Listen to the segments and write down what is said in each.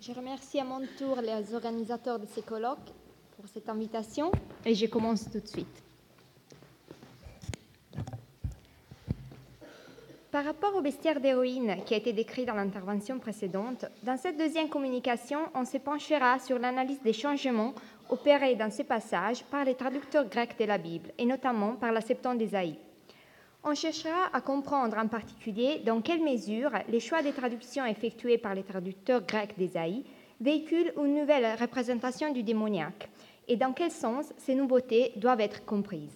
Je remercie à mon tour les organisateurs de ces colloques pour cette invitation et je commence tout de suite. Par rapport au bestiaire d'héroïne qui a été décrit dans l'intervention précédente, dans cette deuxième communication, on se penchera sur l'analyse des changements opérés dans ces passages par les traducteurs grecs de la Bible, et notamment par la Septante d'Ésaïe. On cherchera à comprendre en particulier dans quelle mesure les choix des traductions effectués par les traducteurs grecs d'Ésaïe véhiculent une nouvelle représentation du démoniaque, et dans quel sens ces nouveautés doivent être comprises.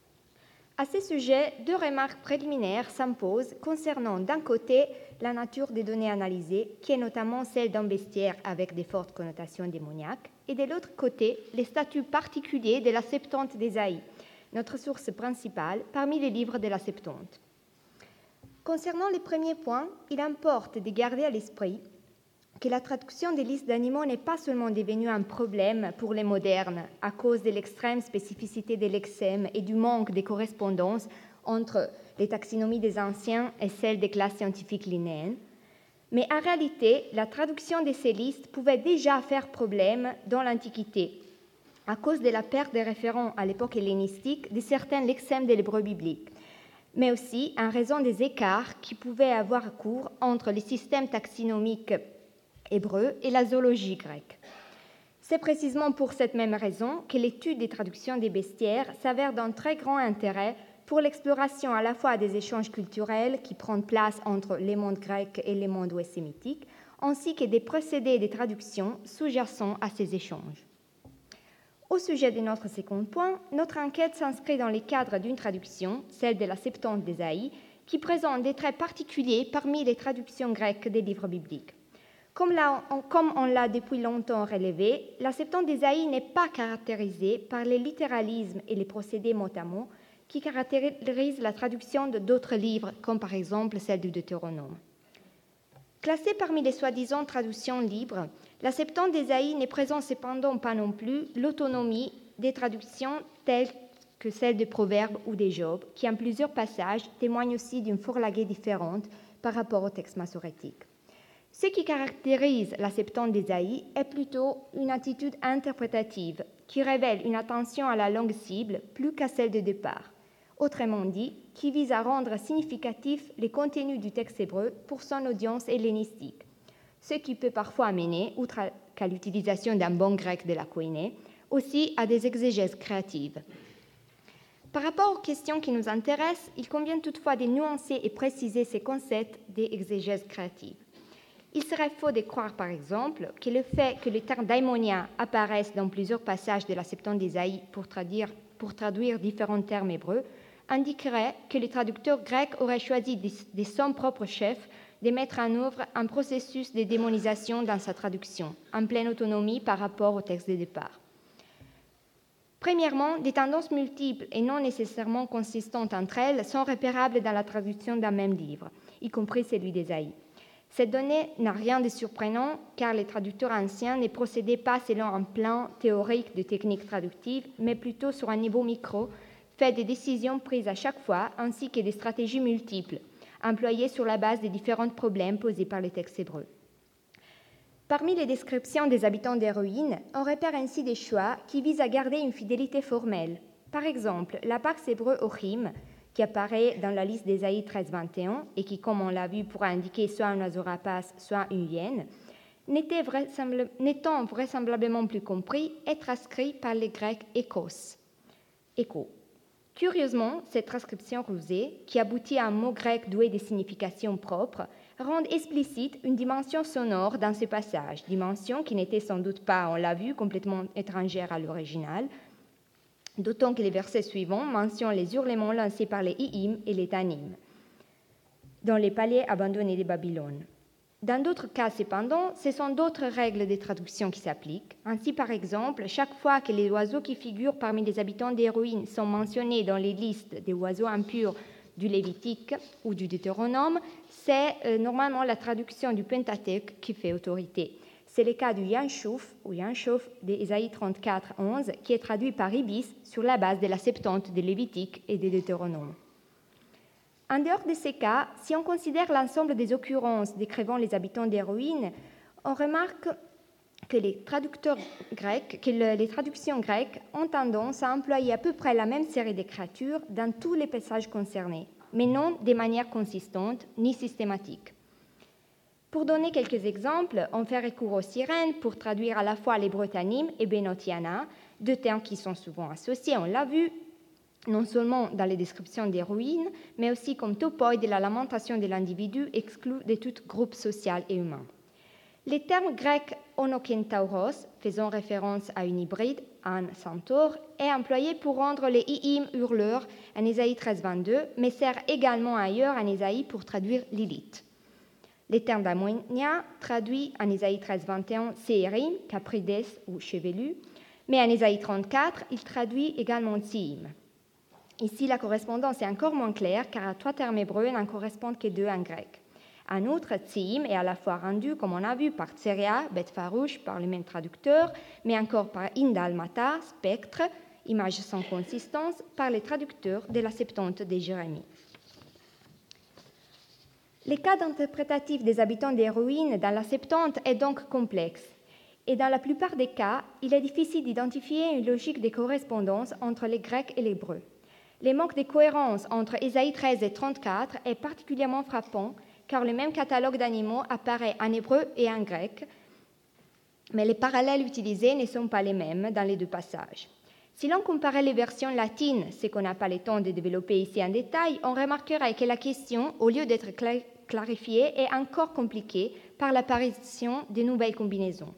À ce sujet, deux remarques préliminaires s'imposent concernant d'un côté la nature des données analysées, qui est notamment celle d'un bestiaire avec de fortes connotations démoniaques, et de l'autre côté les statuts particuliers de la Septante d'Ésaïe, notre source principale parmi les livres de la Septante. Concernant les premiers points, il importe de garder à l'esprit que la traduction des listes d'animaux n'est pas seulement devenue un problème pour les modernes à cause de l'extrême spécificité des lexèmes et du manque de correspondance entre les taxonomies des anciens et celles des classes scientifiques linéennes, mais en réalité, la traduction de ces listes pouvait déjà faire problème dans l'Antiquité, à cause de la perte des référents à l'époque hellénistique de certains lexèmes de l'hébreu biblique, mais aussi en raison des écarts qui pouvaient avoir cours entre les systèmes taxonomiques hébreux et la zoologie grecque. C'est précisément pour cette même raison que l'étude des traductions des bestiaires s'avère d'un très grand intérêt pour l'exploration à la fois des échanges culturels qui prennent place entre les mondes grecs et les mondes ouest sémitiques, ainsi que des procédés de traduction sous-jacents à ces échanges. Au sujet de notre second point, notre enquête s'inscrit dans le cadre d'une traduction, celle de la Septante d'Ésaïe, qui présente des traits particuliers parmi les traductions grecques des livres bibliques. Comme on l'a depuis longtemps relevé, la Septante d'Ésaïe n'est pas caractérisée par les littéralismes et les procédés mot à mot qui caractérisent la traduction d'autres livres, comme par exemple celle du Deutéronome. Classée parmi les soi-disant traductions libres, la Septante d'Ésaïe ne présente cependant pas non plus l'autonomie des traductions telles que celle des Proverbes ou des Job, qui en plusieurs passages témoignent aussi d'une forlaguée différente par rapport au texte massorétique. Ce qui caractérise la Septante d'Ésaïe est plutôt une attitude interprétative qui révèle une attention à la langue cible plus qu'à celle de départ. Autrement dit, qui vise à rendre significatif les contenus du texte hébreu pour son audience hellénistique, ce qui peut parfois amener, outre qu'à l'utilisation d'un bon grec de la koiné, aussi à des exégèses créatives. Par rapport aux questions qui nous intéressent, il convient toutefois de nuancer et préciser ces concepts des exégèses créatives. Il serait faux de croire, par exemple, que le fait que le terme daimonia apparaisse dans plusieurs passages de la Septante d'Ésaïe pour traduire différents termes hébreux indiquerait que les traducteurs grecs auraient choisi de son propre chef de mettre en œuvre un processus de démonisation dans sa traduction, en pleine autonomie par rapport au texte de départ. Premièrement, des tendances multiples et non nécessairement consistantes entre elles sont repérables dans la traduction d'un même livre, y compris celui d'Ésaïe. Cette donnée n'a rien de surprenant car les traducteurs anciens ne procédaient pas selon un plan théorique de technique traductive, mais plutôt sur un niveau micro, fait des décisions prises à chaque fois ainsi que des stratégies multiples, employées sur la base des différents problèmes posés par les textes hébreux. Parmi les descriptions des habitants d'Héroïne, on repère ainsi des choix qui visent à garder une fidélité formelle. Par exemple, la pax hébreu Ochim, qui apparaît dans la liste d'Ésaïe 13-21 et qui, comme on l'a vu, pourra indiquer soit un oiseau rapace, soit une hyène, n'étant vraisemblablement plus compris, est transcrit par les Grecs échos. Écho. Curieusement, cette transcription rusée, qui aboutit à un mot grec doué de significations propres, rend explicite une dimension sonore dans ce passage, dimension qui n'était sans doute pas, on l'a vu, complètement étrangère à l'original, d'autant que les versets suivants mentionnent les hurlements lancés par les Hiim et les Tanim dans les palais abandonnés de Babylone. Dans d'autres cas, cependant, ce sont d'autres règles de traduction qui s'appliquent. Ainsi, par exemple, chaque fois que les oiseaux qui figurent parmi les habitants d'Héroïne sont mentionnés dans les listes des oiseaux impurs du Lévitique ou du Deutéronome, c'est normalement la traduction du Pentateuque qui fait autorité. C'est le cas du Yanchouf ou Yanchouf d'Ésaïe 34-11 qui est traduit par Ibis sur la base de la Septante des Lévitiques et des Deutéronomes. En dehors de ces cas, si on considère l'ensemble des occurrences décrivant les habitants des ruines, on remarque que les traductions grecques ont tendance à employer à peu près la même série d'écritures dans tous les passages concernés, mais non de manière consistante ni systématique. Pour donner quelques exemples, on fait recours aux sirènes pour traduire à la fois l'hébreu Tanim et Benotiana, deux termes qui sont souvent associés, on l'a vu, non seulement dans les descriptions des ruines, mais aussi comme topoi de la lamentation de l'individu exclu de tout groupe social et humain. Les termes grecs onokentauros, faisant référence à une hybride, un centaure, est employé pour rendre les i'im hurleurs en Ésaïe 13-22, mais sert également ailleurs en Ésaïe pour traduire Lilith. Les termes d'ammonia, traduits en Ésaïe 13-21 séirim, caprides ou chevelu, mais en Ésaïe 34, il traduit également tsiim. Ici, la correspondance est encore moins claire car à 3 termes hébreux n'en correspondent que 2 en grec. En outre, tsiim est à la fois rendu, comme on a vu, par tseria, bête farouche, par le même traducteur, mais encore par indalmata, spectre, image sans consistance, par les traducteurs de la Septante de Jérémie. Les cas interprétatifs des habitants des ruines dans la Septante est donc complexe, et dans la plupart des cas, il est difficile d'identifier une logique de correspondance entre les Grecs et l'hébreu. Le manque de cohérence entre Ésaïe 13 et 34 est particulièrement frappant, car le même catalogue d'animaux apparaît en hébreu et en grec, mais les parallèles utilisés ne sont pas les mêmes dans les 2 passages. Si l'on comparait les versions latines, ce qu'on n'a pas le temps de développer ici en détail, on remarquerait que la question, au lieu d'être clarifiée, est encore compliquée par l'apparition de nouvelles combinaisons.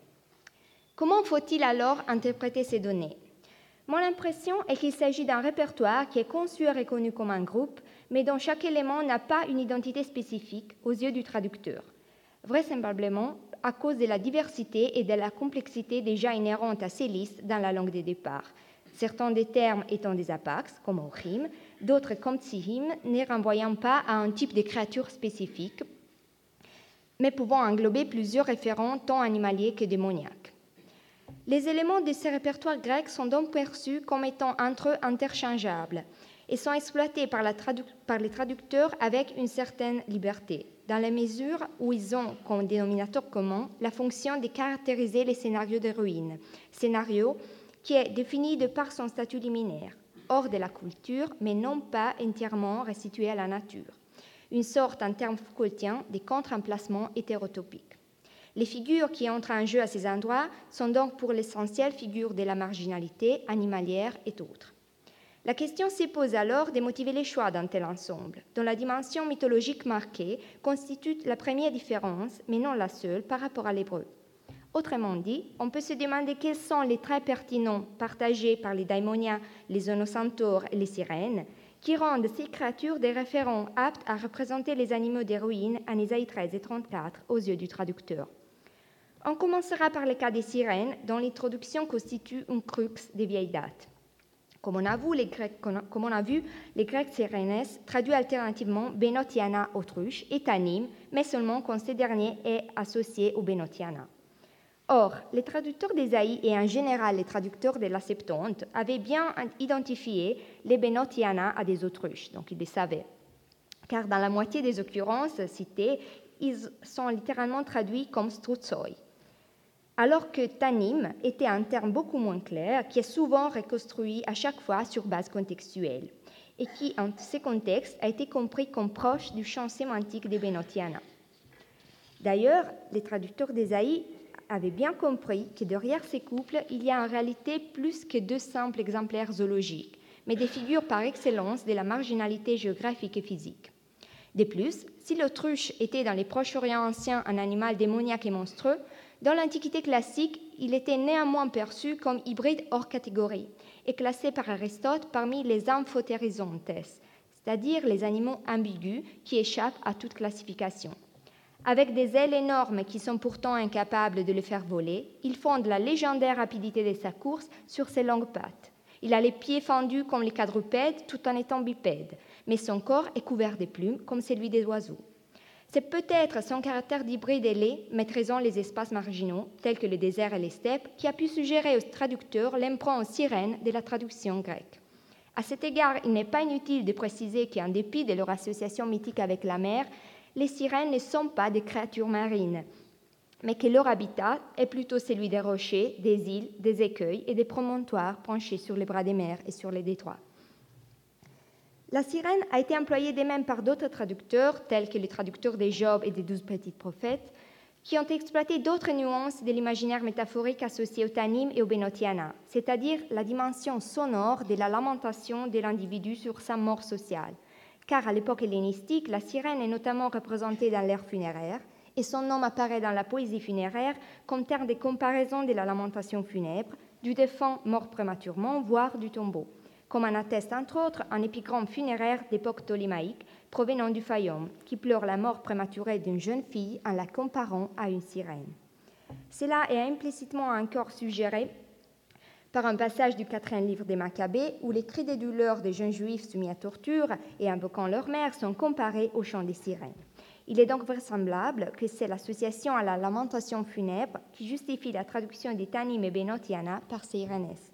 Comment faut-il alors interpréter ces données ? Mon impression est qu'il s'agit d'un répertoire qui est conçu et reconnu comme un groupe, mais dont chaque élément n'a pas une identité spécifique aux yeux du traducteur, vraisemblablement à cause de la diversité et de la complexité déjà inhérentes à ces listes dans la langue de départ, certains des termes étant des apax, comme ochim, d'autres comme tsihim, ne renvoyant pas à un type de créature spécifique, mais pouvant englober plusieurs référents tant animaliers que démoniaques. Les éléments de ces répertoires grecs sont donc perçus comme étant entre eux interchangeables et sont exploités par les traducteurs avec une certaine liberté, dans la mesure où ils ont comme dénominateur commun la fonction de caractériser les scénarios de ruines, scénario qui est défini de par son statut liminaire, hors de la culture, mais non pas entièrement restitué à la nature, une sorte, en termes Foucaultiens, de contre-emplacement hétérotopique. Les figures qui entrent en jeu à ces endroits sont donc pour l'essentiel figures de la marginalité animalière et autres. La question se pose alors de motiver les choix d'un tel ensemble, dont la dimension mythologique marquée constitue la première différence, mais non la seule, par rapport à l'hébreu. Autrement dit, on peut se demander quels sont les traits pertinents partagés par les daimonia, les onocentaures et les sirènes, qui rendent ces créatures des référents aptes à représenter les animaux des ruines en Ésaïe 13 et 34 aux yeux du traducteur. On commencera par le cas des sirènes, dont l'introduction constitue une crux de vieille date. Comme on a vu, les Grecs sirenes traduisent alternativement Benotiana autruche et Tanim, mais seulement quand ce dernier est associé au Benotiana. Or, les traducteurs d'Ésaïe et en général les traducteurs de la Septante avaient bien identifié les Benotiana à des autruches, donc ils le savaient. Car dans la moitié des occurrences citées, ils sont littéralement traduits comme strutsoi. Alors que Tanim était un terme beaucoup moins clair, qui est souvent reconstruit à chaque fois sur base contextuelle, et qui, en ces contextes, a été compris comme proche du champ sémantique des Benotiana. D'ailleurs, les traducteurs d'Ésaïe avaient bien compris que derrière ces couples, il y a en réalité plus que 2 simples exemplaires zoologiques, mais des figures par excellence de la marginalité géographique et physique. De plus, si l'autruche était dans les Proches-Orient anciens un animal démoniaque et monstrueux, dans l'Antiquité classique, il était néanmoins perçu comme hybride hors catégorie et classé par Aristote parmi les amphotérisontes, c'est-à-dire les animaux ambigus qui échappent à toute classification. Avec des ailes énormes qui sont pourtant incapables de le faire voler, il fonde la légendaire rapidité de sa course sur ses longues pattes. Il a les pieds fendus comme les quadrupèdes tout en étant bipède, mais son corps est couvert de plumes comme celui des oiseaux. C'est peut-être son caractère d'hybride ailé, maîtrisant les espaces marginaux, tels que le désert et les steppes, qui a pu suggérer aux traducteurs l'emprunt aux sirènes de la traduction grecque. À cet égard, il n'est pas inutile de préciser qu'en dépit de leur association mythique avec la mer, les sirènes ne sont pas des créatures marines, mais que leur habitat est plutôt celui des rochers, des îles, des écueils et des promontoires penchés sur les bras des mers et sur les détroits. La sirène a été employée de même par d'autres traducteurs, tels que les traducteurs des Job et des 12 petits prophètes, qui ont exploité d'autres nuances de l'imaginaire métaphorique associé au Tannim et au Benotiana, c'est-à-dire la dimension sonore de la lamentation de l'individu sur sa mort sociale. Car à l'époque hellénistique, la sirène est notamment représentée dans l'ère funéraire, et son nom apparaît dans la poésie funéraire comme terme de comparaison de la lamentation funèbre, du défunt mort prématurément, voire du tombeau, comme en atteste entre autres un épigramme funéraire d'époque ptolémaïque provenant du Fayoum, qui pleure la mort prématurée d'une jeune fille en la comparant à une sirène. Cela est implicitement encore suggéré par un passage du 4e livre des Maccabées où les cris de douleur des jeunes juifs soumis à torture et invoquant leur mère sont comparés au chant des sirènes. Il est donc vraisemblable que c'est l'association à la lamentation funèbre qui justifie la traduction des Tannim et Benotiana par Seirenes.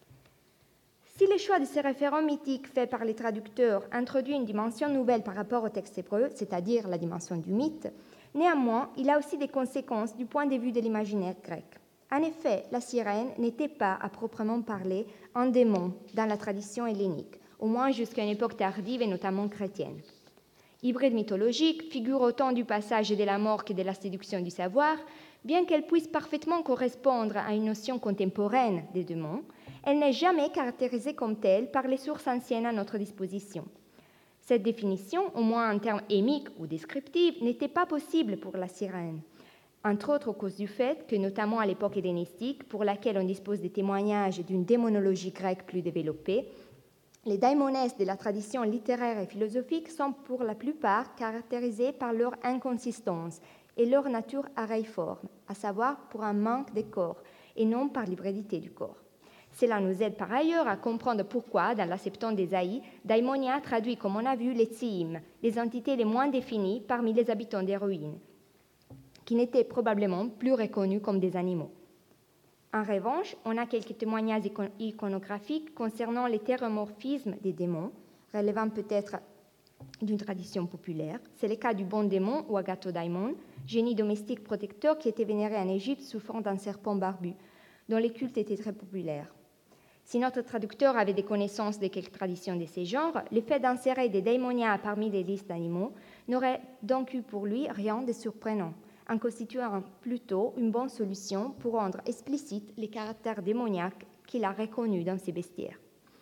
Si le choix de ces référents mythiques faits par les traducteurs introduit une dimension nouvelle par rapport au texte hébreu, c'est-à-dire la dimension du mythe, néanmoins, il a aussi des conséquences du point de vue de l'imaginaire grec. En effet, la sirène n'était pas, à proprement parler, un démon dans la tradition hellénique, au moins jusqu'à une époque tardive et notamment chrétienne. Hybride mythologique, figure autant du passage de la mort que de la séduction du savoir, bien qu'elle puisse parfaitement correspondre à une notion contemporaine des démons, elle n'est jamais caractérisée comme telle par les sources anciennes à notre disposition. Cette définition, au moins en termes émiques ou descriptifs, n'était pas possible pour la sirène, entre autres à cause du fait que, notamment à l'époque hellénistique, pour laquelle on dispose des témoignages d'une démonologie grecque plus développée, les daimones de la tradition littéraire et philosophique sont pour la plupart caractérisés par leur inconsistance et leur nature areiforme, à savoir pour un manque de corps et non par l'hybridité du corps. Cela nous aide par ailleurs à comprendre pourquoi, dans la Septante d'Ésaïe, Daimonia traduit, comme on a vu, les Tsiim, les entités les moins définies parmi les habitants des ruines, qui n'étaient probablement plus reconnus comme des animaux. En revanche, on a quelques témoignages iconographiques concernant l'hétéromorphisme des démons, relevant peut-être d'une tradition populaire. C'est le cas du bon démon ou Agathodaimon, génie domestique protecteur qui était vénéré en Égypte sous forme d'un serpent barbu, dont les cultes étaient très populaires. Si notre traducteur avait des connaissances de quelques traditions de ces genres, le fait d'insérer des daimonia parmi les listes d'animaux n'aurait donc eu pour lui rien de surprenant, en constituant plutôt une bonne solution pour rendre explicite les caractères démoniaques qu'il a reconnus dans ces bestiaires.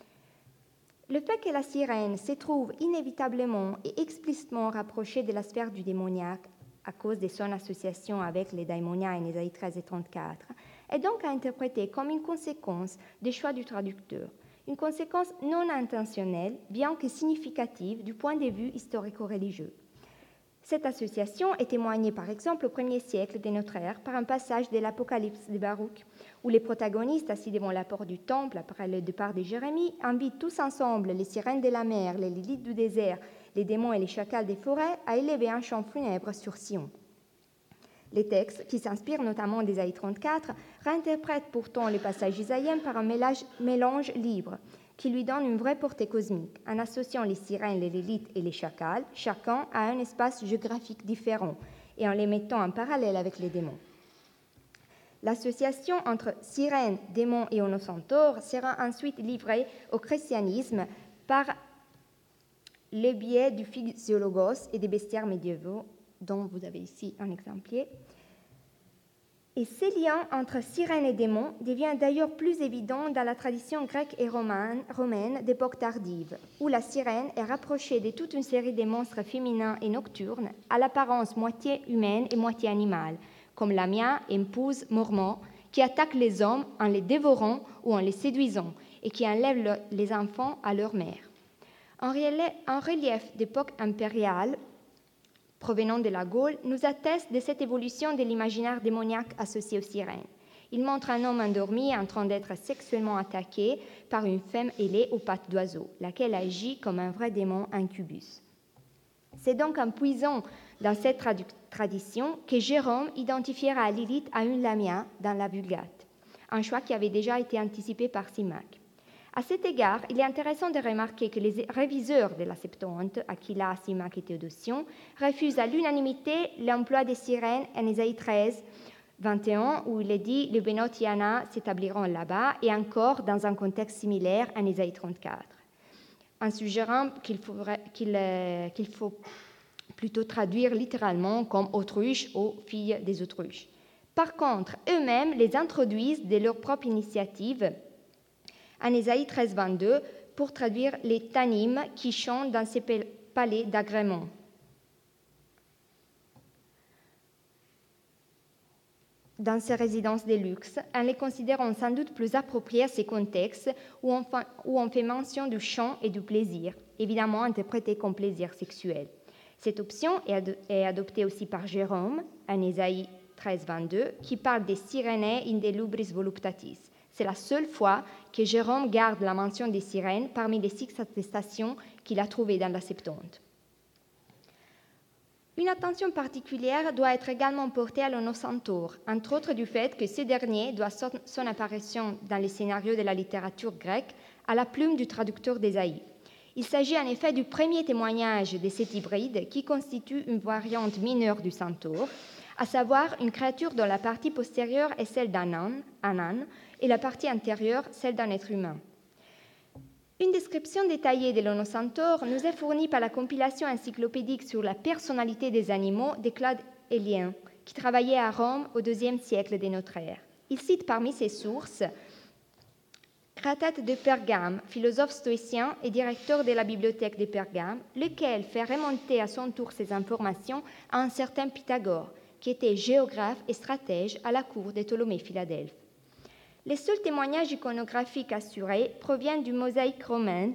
Le fait que la sirène se trouve inévitablement et explicitement rapprochée de la sphère du démoniaque à cause de son association avec les daimonia en Ésaïe 13 et 34, est donc à interpréter comme une conséquence des choix du traducteur, une conséquence non intentionnelle, bien que significative du point de vue historico-religieux. Cette association est témoignée par exemple au 1er siècle de notre ère par un passage de l'Apocalypse de Baruch, où les protagonistes, assis devant la porte du temple après le départ de Jérémie, invitent tous ensemble les sirènes de la mer, les lilites du désert, les démons et les chacals des forêts à élever un chant funèbre sur Sion. Les textes, qui s'inspirent notamment d'Ésaïe 34, réinterprètent pourtant les passages isaïens par un mélange libre, qui lui donne une vraie portée cosmique, en associant les sirènes, les lilites et les chacals, chacun à un espace géographique différent, et en les mettant en parallèle avec les démons. L'association entre sirènes, démons et onocentaures sera ensuite livrée au christianisme par le biais du physiologos et des bestiaires médiévaux, dont vous avez ici un exemplaire. Et ces liens entre sirènes et démons deviennent d'ailleurs plus évidents dans la tradition grecque et romaine d'époque tardive, où la sirène est rapprochée de toute une série de monstres féminins et nocturnes à l'apparence moitié humaine et moitié animale, comme Lamia, Empouze, Mormont, qui attaquent les hommes en les dévorant ou en les séduisant et qui enlèvent les enfants à leur mère. Un relief d'époque impériale provenant de la Gaule nous atteste de cette évolution de l'imaginaire démoniaque associé aux sirènes. Il montre un homme endormi en train d'être sexuellement attaqué par une femme ailée aux pattes d'oiseau, laquelle agit comme un vrai démon incubus. C'est donc en puisant dans cette tradition que Jérôme identifiera Lilith à une Lamia dans la Vulgate, un choix qui avait déjà été anticipé par Simac. À cet égard, il est intéressant de remarquer que les réviseurs de la Septante, Aquila, Simac et Théodotion, refusent à l'unanimité l'emploi des sirènes en Ésaïe 13, 21, où il est dit « les Benot Yana s'établiront là-bas » et encore dans un contexte similaire en Ésaïe 34, en suggérant qu'il faut plutôt traduire littéralement comme « autruches » ou « filles des autruches ». Par contre, eux-mêmes les introduisent de leur propre initiative en Ésaïe 13, 22 pour traduire les Tanim qui chantent dans ces palais d'agrément. Dans ces résidences de luxe, en les considérant sans doute plus appropriées à ces contextes où on fait mention du chant et du plaisir, évidemment interprété comme plaisir sexuel. Cette option est adoptée aussi par Jérôme, en Ésaïe 13, 22, qui parle des Sirenae in de lubris voluptatis. C'est la seule fois que Jérôme garde la mention des sirènes parmi les 6 attestations qu'il a trouvées dans la Septante. Une attention particulière doit être également portée à l'onocentaure, entre autres du fait que ce dernier doit son apparition dans les scénarios de la littérature grecque à la plume du traducteur d'Ésaïe. Il s'agit en effet du premier témoignage de cet hybride qui constitue une variante mineure du centaure, à savoir une créature dont la partie postérieure est celle d'un âne, et la partie antérieure celle d'un être humain. Une description détaillée de l'onocentaure nous est fournie par la compilation encyclopédique sur la personnalité des animaux de Claude Hélien, qui travaillait à Rome au IIe siècle de notre ère. Il cite parmi ses sources Cratète de Pergame, philosophe stoïcien et directeur de la bibliothèque de Pergame, lequel fait remonter à son tour ces informations à un certain Pythagore, qui était géographe et stratège à la cour de Ptolémée Philadelphe. Les seuls témoignages iconographiques assurés proviennent du mosaïque romain,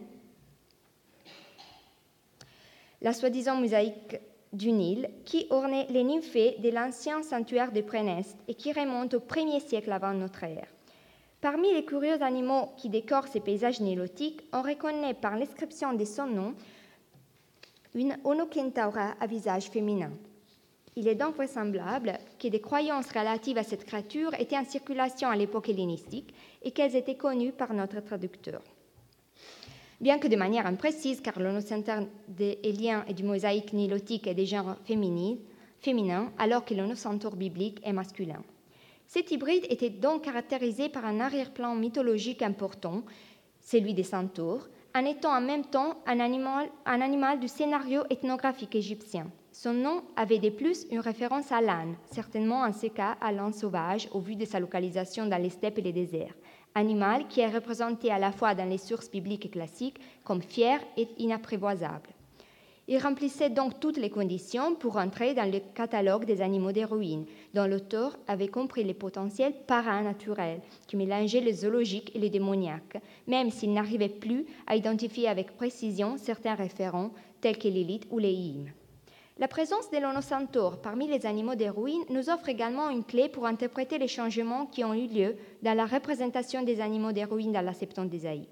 la soi-disant mosaïque du Nil, qui ornait les nymphées de l'ancien sanctuaire de Préneste et qui remonte au 1er siècle avant notre ère. Parmi les curieux animaux qui décorent ces paysages nilotiques, on reconnaît par l'inscription de son nom une Onocentaura à visage féminin. Il est donc vraisemblable que des croyances relatives à cette créature étaient en circulation à l'époque hellénistique et qu'elles étaient connues par notre traducteur. Bien que de manière imprécise, car l'onocentaure hélien et du mosaïque nilotique est des genres féminins, alors que l'onocentaure biblique est masculin. Cet hybride était donc caractérisé par un arrière-plan mythologique important, celui des centaures, en étant en même temps un animal du scénario ethnographique égyptien. Son nom avait de plus une référence à l'âne, certainement en ce cas à l'âne sauvage au vu de sa localisation dans les steppes et les déserts, animal qui est représenté à la fois dans les sources bibliques et classiques comme fier et inapprivoisable. Il remplissait donc toutes les conditions pour entrer dans le catalogue des animaux des ruines, dont l'auteur avait compris les potentiels paranaturels qui mélangeaient le zoologique et le démoniaque, même s'il n'arrivait plus à identifier avec précision certains référents tels que l'élite ou les hymnes. La présence de l'onocentaure parmi les animaux des ruines nous offre également une clé pour interpréter les changements qui ont eu lieu dans la représentation des animaux des ruines dans la Septante d'Ésaïe.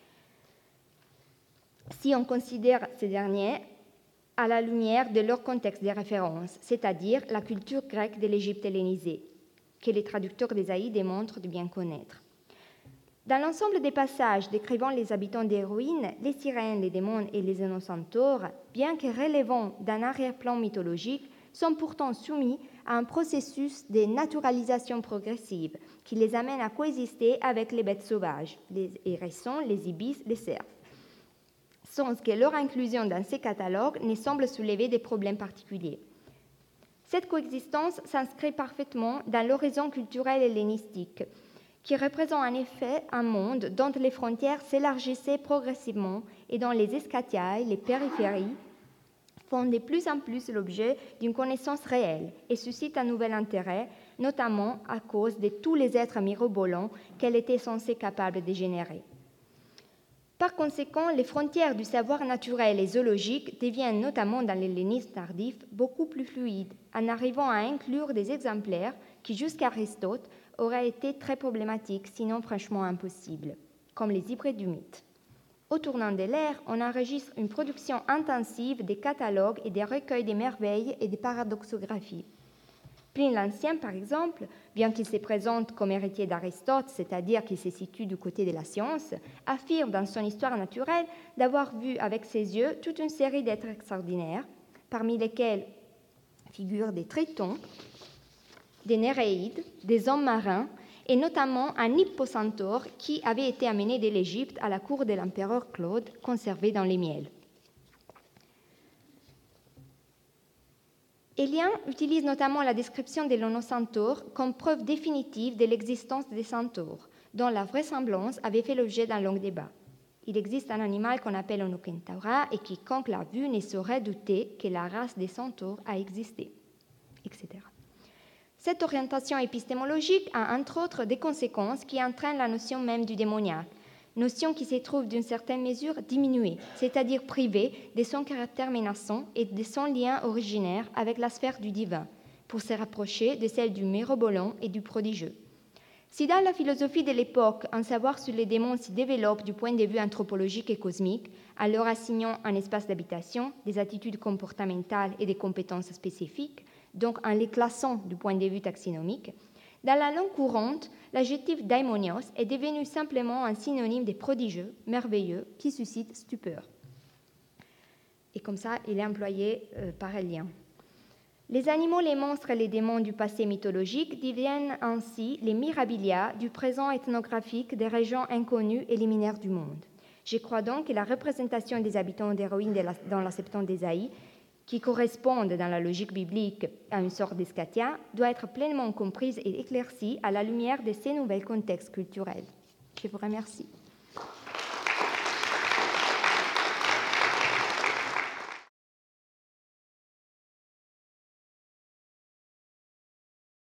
Si on considère ces derniers à la lumière de leur contexte de référence, c'est-à-dire la culture grecque de l'Égypte hellénisée, que les traducteurs d'Ésaïe démontrent de bien connaître. Dans l'ensemble des passages décrivant les habitants des ruines, les sirènes, les démons et les onocentaures, bien que relevant d'un arrière-plan mythologique, sont pourtant soumis à un processus de naturalisation progressive qui les amène à coexister avec les bêtes sauvages, les hérissons, les ibis, les cerfs, sans que leur inclusion dans ces catalogues ne semble soulever des problèmes particuliers. Cette coexistence s'inscrit parfaitement dans l'horizon culturel hellénistique, qui représente en effet un monde dont les frontières s'élargissaient progressivement et dont les escatiailles, les périphéries, font de plus en plus l'objet d'une connaissance réelle et suscitent un nouvel intérêt, notamment à cause de tous les êtres mirobolants qu'elle était censée capable de générer. Par conséquent, les frontières du savoir naturel et zoologique deviennent, notamment dans l'hellénisme tardif, beaucoup plus fluides, en arrivant à inclure des exemplaires qui, jusqu'à Aristote, auraient été très problématiques, sinon franchement impossibles, comme les hybrides du mythe. Au tournant de l'ère, on enregistre une production intensive des catalogues et des recueils des merveilles et des paradoxographies. Pline l'Ancien, par exemple, bien qu'il se présente comme héritier d'Aristote, c'est-à-dire qu'il se situe du côté de la science, affirme dans son Histoire naturelle d'avoir vu avec ses yeux toute une série d'êtres extraordinaires, parmi lesquels figurent des tritons, des néréides, des hommes marins, et notamment un hippocentaure qui avait été amené de l'Égypte à la cour de l'empereur Claude, conservé dans les miels. Élien utilise notamment la description des lonocentaures comme preuve définitive de l'existence des centaures, dont la vraisemblance avait fait l'objet d'un long débat. Il existe un animal qu'on appelle Onocentaura et quiconque l'a vu ne saurait douter que la race des centaures a existé, etc. Cette orientation épistémologique a entre autres des conséquences qui entraînent la notion même du démoniaque, notion qui se trouve d'une certaine mesure diminuée, c'est-à-dire privée de son caractère menaçant et de son lien originaire avec la sphère du divin, pour se rapprocher de celle du mérobolant et du prodigieux. Si dans la philosophie de l'époque, un savoir sur les démons s'y développe du point de vue anthropologique et cosmique, en leur assignant un espace d'habitation, des attitudes comportementales et des compétences spécifiques, donc en les classant du point de vue taxinomique, dans la langue courante, l'adjectif daimonios est devenu simplement un synonyme de prodigieux, merveilleux, qui suscite stupeur. Et comme ça, il est employé par Élien. Les animaux, les monstres et les démons du passé mythologique deviennent ainsi les mirabilia du présent ethnographique des régions inconnues et liminaires du monde. Je crois donc que la représentation des habitants d'héroïnes dans la Septante d'Ésaïe, qui correspondent dans la logique biblique à une sorte d'escatia, doit être pleinement comprise et éclaircie à la lumière de ces nouveaux contextes culturels. Je vous remercie.